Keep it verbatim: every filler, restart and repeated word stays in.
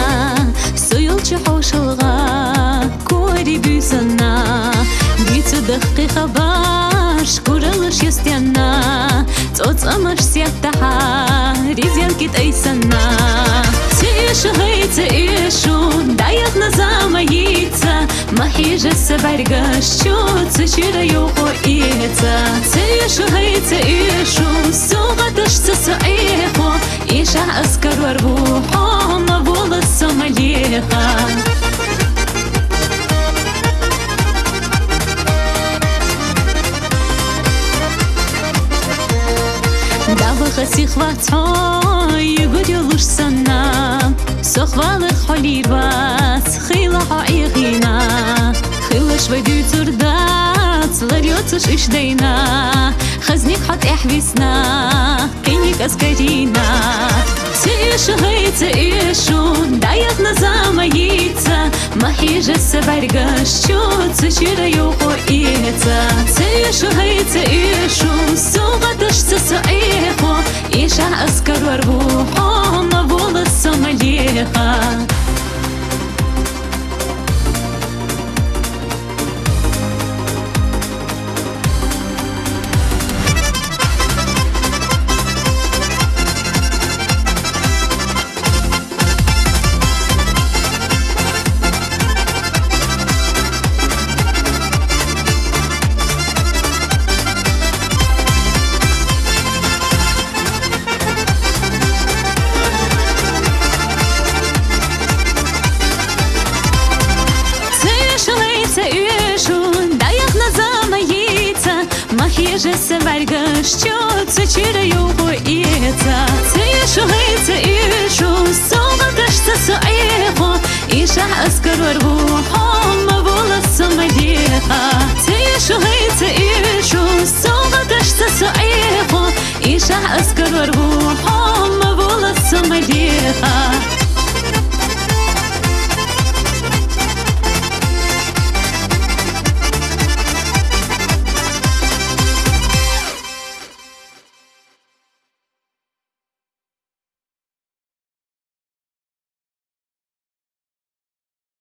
سويل تحوش الغا كوري بيسنا بيتو دقيقة باش كورلش يستينا توت أمش سيفتحا ريزيان كيت أي سنة تيشو هي تيشو دايق نزامة ييتا ما حيجة سبرقش شو تشير يوقو إيتا تيشو هي تيشو سوغتش تسعيقو إيشا أسكر واربوحو مبول السماليقة خسي خواتها يقول يلوش سنة سخوالك حولي باس خيلة حقيقينا خيلش بدي تردات غريوتش إش دينا خزنيك حط إحبسنا كينيك أسكرينا تيشو هي تيشو دايق نزامة ييتا ما حيجة سبرقش شو تشير يوقو إيتا تيشو هي تيشو سوغتش تسعيقو إيشا أسكر واربوحو مبول السماليقة Хиже се варгаш, чо цучира юго иета. Тишу хей тишу, солгаш се суихо, иша аскар варбухо, мабула сумалиха. Тишу хей тишу, солгаш се суихо, иша аскар